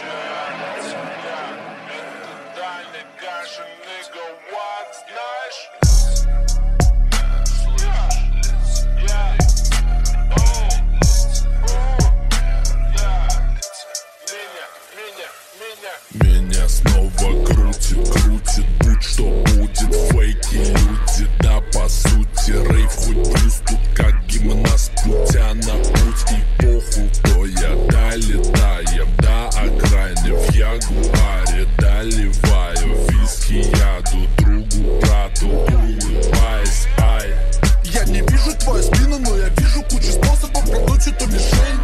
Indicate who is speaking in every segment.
Speaker 1: Меня снова крутит, будь что будет. Фейки люди, да по сути. Рейв хоть плюс, тут как гимнаст. Путя на путь и похуй, то я долетаем до окраины. В Ягуаре доливаю виски, яду другу, брату, улыбаясь, ай.
Speaker 2: Я не вижу твою спину, но я вижу кучу способов продуть эту мишень.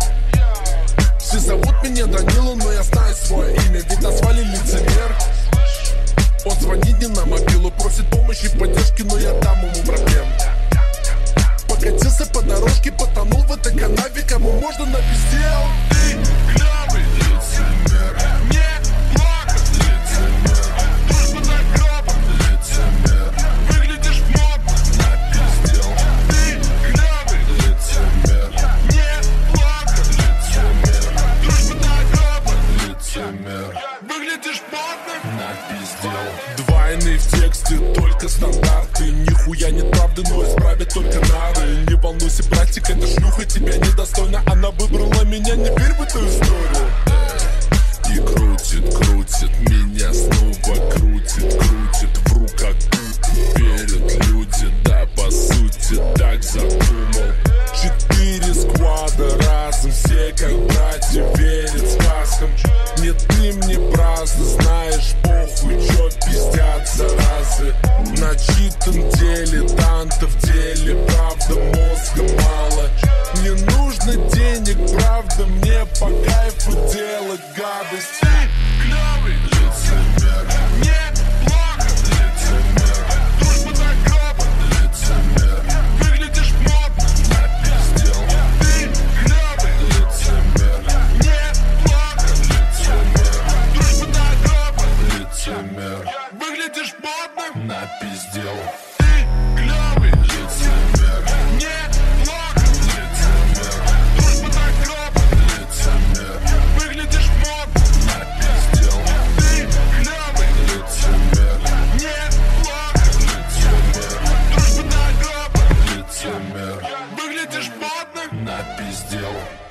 Speaker 2: Все зовут меня Данила, но я знаю свое имя, ведь назвали лицемер. Он звонит мне на мобилу, просит помощи и поддержки, но я дам ему проблем. Покатился по дорожке, потонул в этой канаве, кому можно напиздел.
Speaker 1: Ты клявый лицемер,
Speaker 2: не плохо,
Speaker 1: лицемер,
Speaker 2: дружба за гробом,
Speaker 1: лицемер,
Speaker 2: выглядишь модно,
Speaker 1: напиздел.
Speaker 2: ты клявый
Speaker 1: Лицемер,
Speaker 2: не плохо,
Speaker 1: лицемер,
Speaker 2: дружба за гробом,
Speaker 1: лицемер,
Speaker 2: выглядишь модно.
Speaker 1: напиздел. Двойный в тексте, только стандарты. Нихуя нет правды, но исправят только нары. Не волнуйся, братик, эта шлюха тебя недостойна. Она выбрала меня, не верь в эту историю. И крутит меня, снова крутит. Вру как тут верят люди, да по сути так задумал. 4 сквада разом, все как братья верят сказкам. Не ты мне праздно, знаешь, похуй, чё пиздят заразы. Начитан дилетант, в деле правда мозга мало. Не нужно денег, правда, мне по кайфу делать гадость.
Speaker 2: Клявый,
Speaker 1: Лицемер,
Speaker 2: не плохо,
Speaker 1: лицемер,
Speaker 2: дружба за гробом,
Speaker 1: лицемер,
Speaker 2: выглядишь модно,
Speaker 1: напиздел.
Speaker 2: ты клявый,
Speaker 1: Лицемер,
Speaker 2: не плохо,
Speaker 1: лицемер,
Speaker 2: дружба за гробом,
Speaker 1: лицемер,
Speaker 2: выглядишь модно,
Speaker 1: напиздел.
Speaker 2: ты клявый,
Speaker 1: Лицемер,
Speaker 2: не плохо,
Speaker 1: лицемер,
Speaker 2: дружба за гробом,
Speaker 1: лицемер,
Speaker 2: выглядишь модно,
Speaker 1: напиздел.
Speaker 2: ты клявый,
Speaker 1: Лицемер,
Speaker 2: не плохо,
Speaker 1: лицемер,
Speaker 2: дружба за гробом,
Speaker 1: лицемер,
Speaker 2: выглядишь модно.
Speaker 1: напиздел.